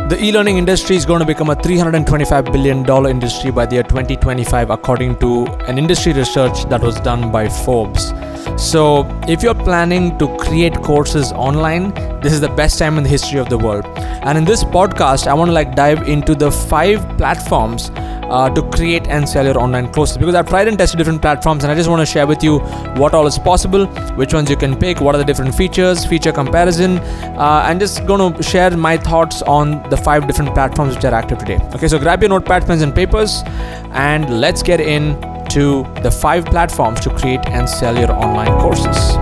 The e-learning industry is going to become a $325 billion industry by the year 2025, according to an industry research that was done by Forbes. So if you're planning to create courses online, this is the best time in the history of the world. And in this podcast, I want to dive into the 5 platforms to create and sell your online courses, because I've tried and tested different platforms, and I just want to share with you what all is possible, which ones you can pick, what are the different features, feature comparison, and just going to share my thoughts on the 5 different platforms which are active today. Okay, so grab your notepads, pens and papers, and let's get into the 5 platforms to create and sell your online courses.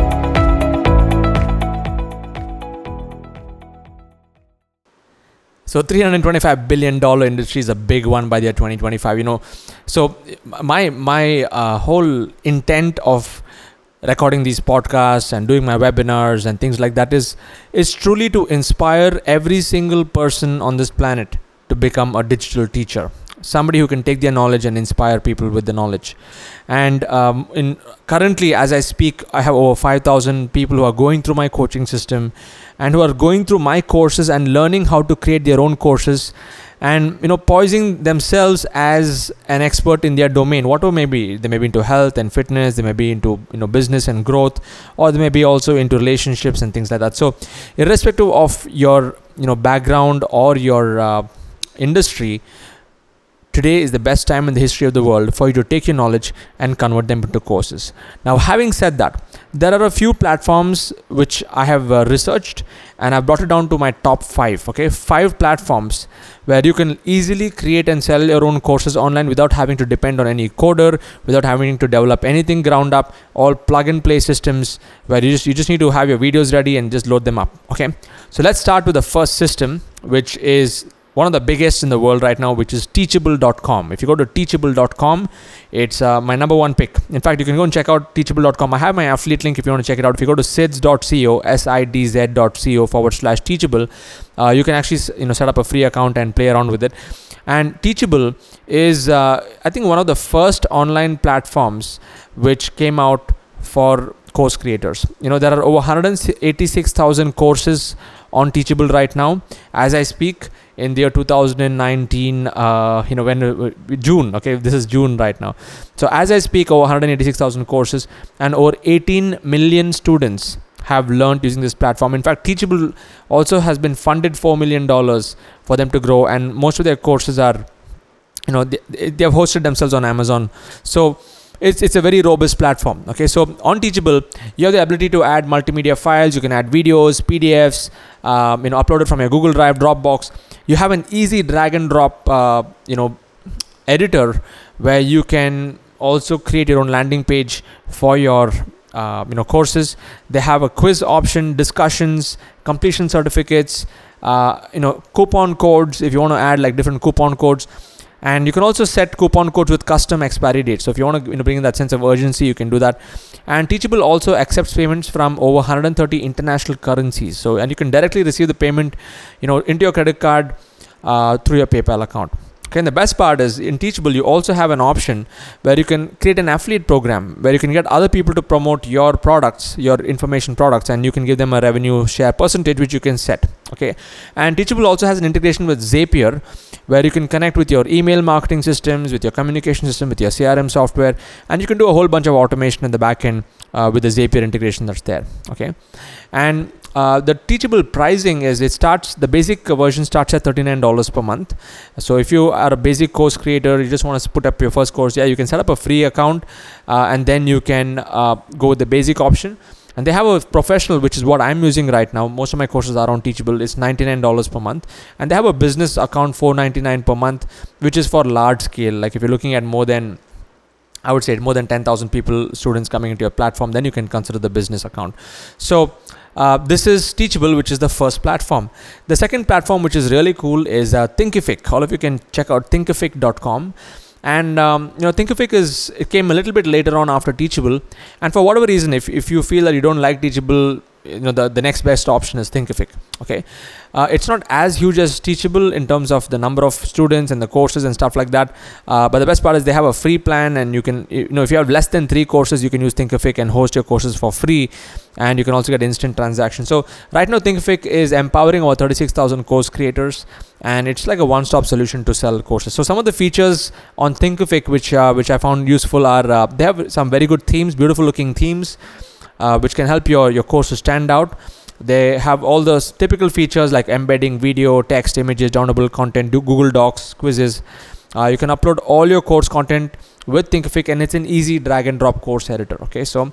So $325 billion industry is a big one by the year 2025, So my whole intent of recording these podcasts and doing my webinars and things like that is truly to inspire every single person on this planet to become a digital teacher. Somebody who can take their knowledge and inspire people with the knowledge. And currently, as I speak, I have over 5,000 people who are going through my coaching system and who are going through my courses and learning how to create their own courses and poising themselves as an expert in their domain, whatever may be. They may be into health and fitness, they may be into business and growth, or they may be also into relationships and things like that. So irrespective of your background or your industry, today is the best time in the history of the world for you to take your knowledge and convert them into courses. Now, having said that, there are a few platforms which I have researched, and I've brought it down to my top 5. Okay, 5 platforms where you can easily create and sell your own courses online without having to depend on any coder, without having to develop anything ground up, all plug and play systems where you just need to have your videos ready and just load them up. Okay, so let's start with the first system, which is one of the biggest in the world right now, which is Teachable.com. If you go to Teachable.com, it's my number 1 pick. In fact, you can go and check out Teachable.com. I have my affiliate link if you want to check it out. If you go to sids.co, sidz.co/Teachable, you can actually set up a free account and play around with it. And Teachable is, I think, one of the first online platforms which came out for course creators. There are over 186,000 courses on Teachable right now as I speak. In the year 2019, when June, okay, this is June right now. So as I speak, over 186,000 courses and over 18 million students have learned using this platform. In fact, Teachable also has been funded $4 million for them to grow, and most of their courses are, they have hosted themselves on Amazon. So it's a very robust platform. Okay, so on Teachable, you have the ability to add multimedia files. You can add videos, PDFs, upload it from your Google Drive, Dropbox. You have an easy drag and drop, editor where you can also create your own landing page for your, courses. They have a quiz option, discussions, completion certificates, coupon codes if you want to add different coupon codes. And you can also set coupon codes with custom expiry dates. So if you want to bring in that sense of urgency, you can do that. And Teachable also accepts payments from over 130 international currencies. So, and you can directly receive the payment, into your credit card through your PayPal account. Okay, and the best part is in Teachable, you also have an option where you can create an affiliate program where you can get other people to promote your products, your information products, and you can give them a revenue share percentage which you can set. Okay, and Teachable also has an integration with Zapier where you can connect with your email marketing systems, with your communication system, with your CRM software, and you can do a whole bunch of automation in the back end with the Zapier integration that's there. Okay, and the Teachable pricing is the basic version starts at $39 per month. So if you are a basic course creator, you just want to put up your first course, you can set up a free account and then you can go with the basic option. And they have a professional, which is what I'm using right now. Most of my courses are on Teachable. It's $99 per month. And they have a business account, $499 per month, which is for large scale. If you're looking at more than 10,000 people, students coming into your platform, then you can consider the business account. So this is Teachable, which is the first platform. The second platform, which is really cool, is Thinkific. All of you can check out Thinkific.com. And Thinkific came a little bit later on after Teachable. And for whatever reason, if you feel that you don't like Teachable the next best option is Thinkific. Okay, it's not as huge as Teachable in terms of the number of students and the courses and stuff like that, but the best part is they have a free plan, and you can, if you have less than 3 courses, you can use Thinkific and host your courses for free, and you can also get instant transactions. So right now Thinkific is empowering over 36,000 course creators, and it's like a one-stop solution to sell courses. So some of the features on Thinkific which I found useful are they have some very good themes, beautiful looking themes, which can help your course to stand out. They have all those typical features like embedding video, text, images, downloadable content, Google Docs, quizzes. You can upload all your course content with Thinkific, and it's an easy drag and drop course editor. Okay, so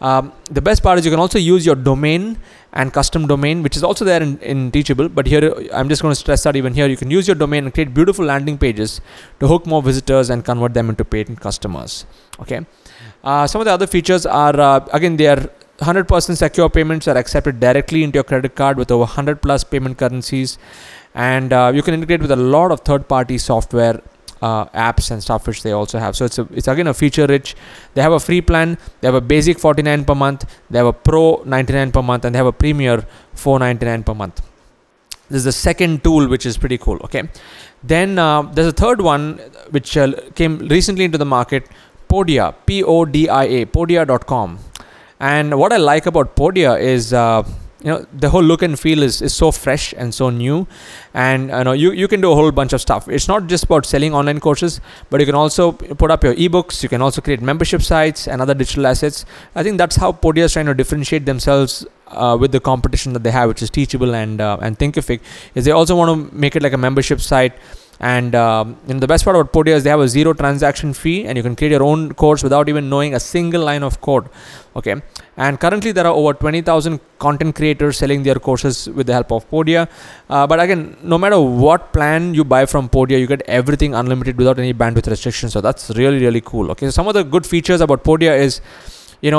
the best part is you can also use your domain and custom domain, which is also there in Teachable, but here I'm just going to stress that even here you can use your domain and create beautiful landing pages to hook more visitors and convert them into paid customers. Okay, some of the other features are again, they are 100% secure payments are accepted directly into your credit card with over 100 plus payment currencies, and you can integrate with a lot of third-party software apps and stuff which they also have. So it's again a feature rich. They have a free plan, they have a basic $49 per month, they have a pro $99 per month, and they have a premier $499 per month. This is the second tool, which is pretty cool. Okay, then there's a third one which came recently into the market, Podia, Podia, Podia.com. And what I like about Podia is the whole look and feel is so fresh and so new, and you can do a whole bunch of stuff. It's not just about selling online courses, but you can also put up your ebooks, you can also create membership sites and other digital assets. I think that's how Podia is trying to differentiate themselves with the competition that they have, which is Teachable and Thinkific, is they also want to make it like a membership site. And the best part about Podia is they have a 0 transaction fee, and you can create your own course without even knowing a single line of code. Okay, and currently there are over 20,000 content creators selling their courses with the help of Podia. But again, no matter what plan you buy from Podia, you get everything unlimited without any bandwidth restrictions. So that's really, really cool. Okay, so some of the good features about Podia is, you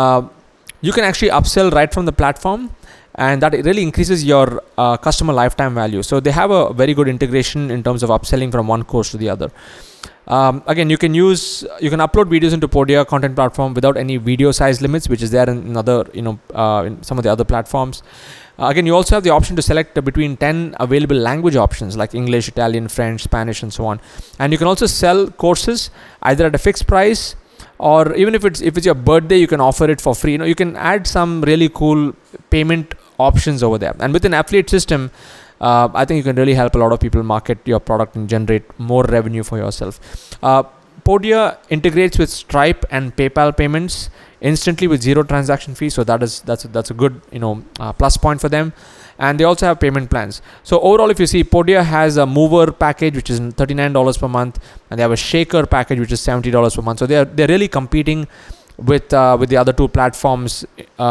can actually upsell right from the platform, and that really increases your customer lifetime value. So they have a very good integration in terms of upselling from one course to the other. Again, you can upload videos into Podia content platform without any video size limits, which is there in other, in some of the other platforms. Again, you also have the option to select between 10 available language options like English, Italian, French, Spanish, and so on. And you can also sell courses either at a fixed price, or even if it's your birthday, you can offer it for free. You can add some really cool payment options over there. And with an affiliate system, I think you can really help a lot of people market your product and generate more revenue for yourself. Podia integrates with Stripe and PayPal payments instantly with 0 transaction fee. So that's a good plus point for them. And they also have payment plans. So overall, if you see, Podia has a mover package which is $39 per month, and they have a shaker package which is $70 per month. So they're really competing with the other two platforms,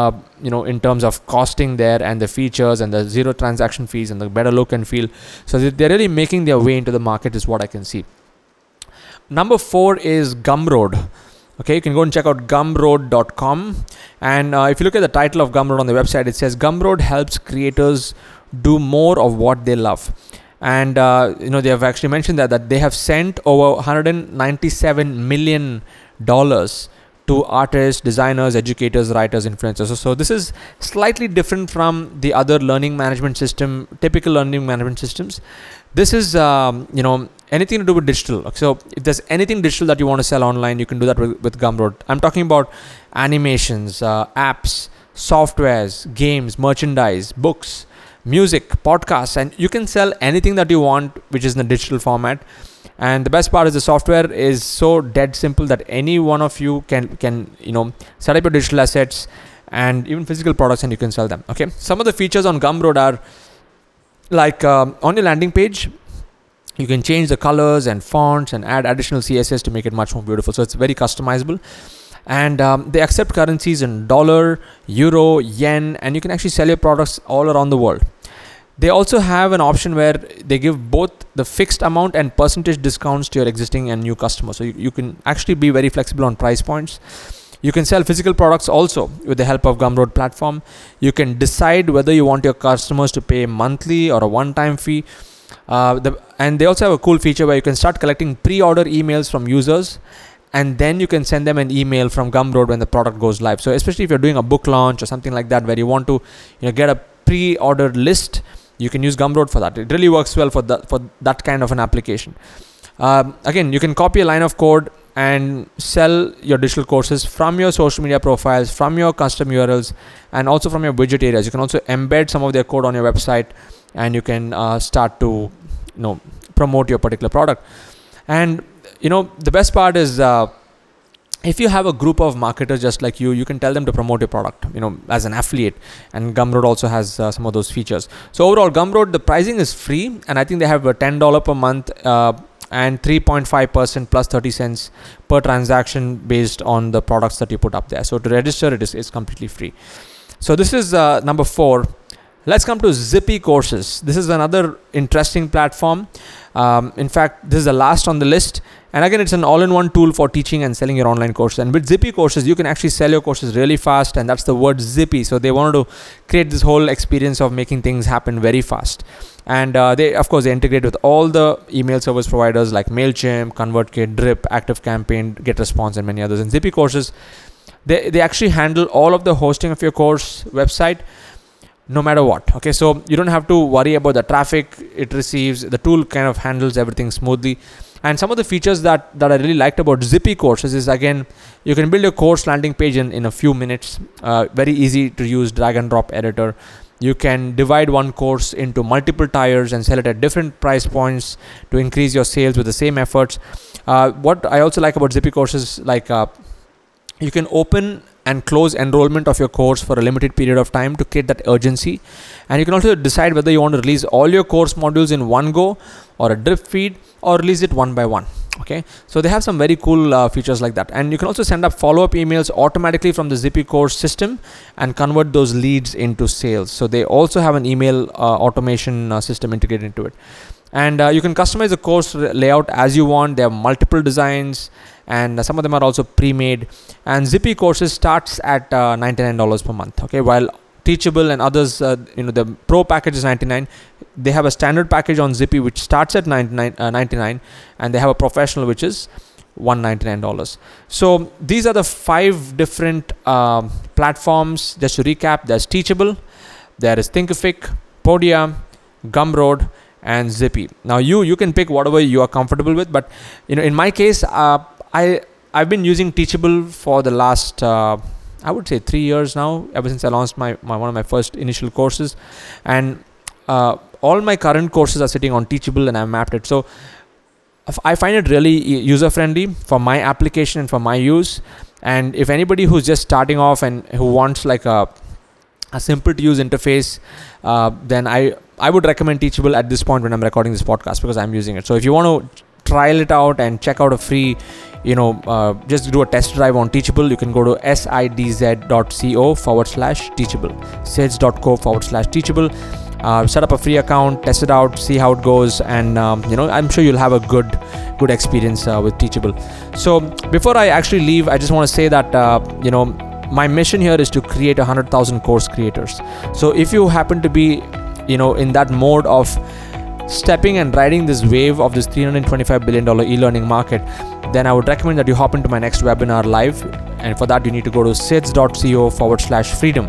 in terms of costing there and the features and the 0 transaction fees and the better look and feel. So they're really making their way into the market, is what I can see. Number 4 is Gumroad. Okay, you can go and check out Gumroad.com. And if you look at the title of Gumroad on the website, it says Gumroad helps creators do more of what they love. And they have actually mentioned that they have sent over $197 million to artists, designers, educators, writers, influencers. So this is slightly different from the other learning management system, typical learning management systems. This is, anything to do with digital. So if there's anything digital that you want to sell online, you can do that with Gumroad. I'm talking about animations, apps, softwares, games, merchandise, books, music, podcasts, and you can sell anything that you want, which is in a digital format. And the best part is the software is so dead simple that any one of you can set up your digital assets and even physical products, and you can sell them. Okay, some of the features on Gumroad are like on your landing page, you can change the colors and fonts and add additional CSS to make it much more beautiful. So it's very customizable. And they accept currencies in dollar, euro, yen, and you can actually sell your products all around the world. They also have an option where they give both the fixed amount and percentage discounts to your existing and new customers. So you can actually be very flexible on price points. You can sell physical products also with the help of Gumroad platform. You can decide whether you want your customers to pay monthly or a one-time fee. And they also have a cool feature where you can start collecting pre-order emails from users and then you can send them an email from Gumroad when the product goes live. So especially if you're doing a book launch or something like that, where you want to get a pre-ordered list, you can use Gumroad for that. It really works well for that kind of an application. Again, you can copy a line of code and sell your digital courses from your social media profiles, from your custom URLs, and also from your widget areas. You can also embed some of their code on your website, and you can start to promote your particular product. And the best part is, if you have a group of marketers just like you can tell them to promote your product, as an affiliate. And Gumroad also has some of those features. So overall, Gumroad, the pricing is free, and I think they have a $10 per month and 3.5% plus 30 cents per transaction based on the products that you put up there. So to register, it is completely free. So this is number 4. Let's come to Zippy Courses. This is another interesting platform. In fact, this is the last on the list. And again, it's an all-in-one tool for teaching and selling your online courses. And with Zippy Courses, you can actually sell your courses really fast. And that's the word Zippy. So they wanted to create this whole experience of making things happen very fast. And they integrate with all the email service providers like MailChimp, ConvertKit, Drip, ActiveCampaign, GetResponse, and many others. And Zippy Courses, they actually handle all of the hosting of your course website, no matter what. Okay, so you don't have to worry about the traffic it receives. The tool kind of handles everything smoothly. And some of the features that I really liked about Zippy Courses is, again, you can build a course landing page in a few minutes. Very easy to use drag and drop editor. You can divide one course into multiple tiers and sell it at different price points to increase your sales with the same efforts. What I also like about Zippy Courses, you can open and close enrollment of your course for a limited period of time to create that urgency. And you can also decide whether you want to release all your course modules in one go, or a drip feed, or release it one by one. Okay, so they have some very cool features like that. And you can also send up follow-up emails automatically from the Zippy course system and convert those leads into sales. So they also have an email automation system integrated into it. And you can customize the course layout as you want. They have multiple designs, and some of them are also pre-made. And Zippy Courses starts at $99 per month. Okay, while Teachable and others, the Pro package is $99. They have a standard package on Zippy which starts at $99, and they have a professional which is $199. So these are the 5 different platforms. Just to recap, there's Teachable, there is Thinkific, Podia, Gumroad, and Zippy. Now you can pick whatever you are comfortable with, but in my case, I've been using Teachable for the last I would say 3 years now, ever since I launched my one of my first initial courses. And all my current courses are sitting on Teachable, and I've mapped it. So I find it really user friendly for my application and for my use. And if anybody who's just starting off and who wants like a simple to use interface, then I would recommend Teachable at this point when I'm recording this podcast, because I'm using it. So if you want to trial it out and check out a free, just do a test drive on Teachable, you can go to sidz.co/Teachable, sids.co/Teachable. Set up a free account, test it out, see how it goes, and I'm sure you'll have a good experience with Teachable. So before I actually leave, I just want to say that my mission here is to create 100,000 course creators. So if you happen to be in that mode of stepping and riding this wave of this $325 billion e-learning market, then I would recommend that you hop into my next webinar live. And for that, you need to go to sids.co/freedom,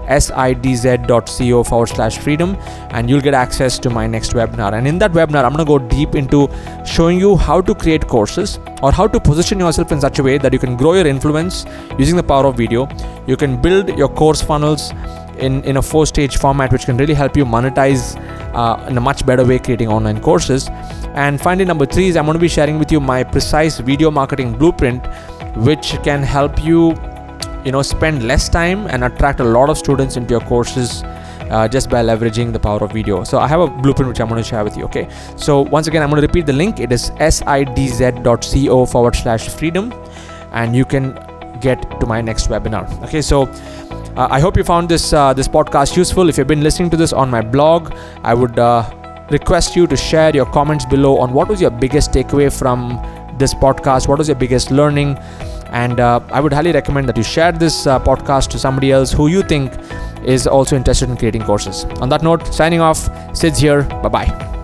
sidz.co/freedom, and you'll get access to my next webinar. And in that webinar, I'm going to go deep into showing you how to create courses, or how to position yourself in such a way that you can grow your influence using the power of video. You can build your course funnels in a 4-stage format, which can really help you monetize in a much better way, creating online courses. And finally, number 3 is I'm going to be sharing with you my precise video marketing blueprint, which can help you spend less time and attract a lot of students into your courses just by leveraging the power of video. So I have a blueprint which I'm going to share with you. Okay, so once again, I'm going to repeat the link. It is sidz.co/freedom, and you can get to my next webinar. Okay, so I hope you found this podcast useful. If you've been listening to this on my blog, I would request you to share your comments below on what was your biggest takeaway from this podcast, what was your biggest learning, and I would highly recommend that you share this podcast to somebody else who you think is also interested in creating courses. On that note, signing off, Sids here. Bye-bye.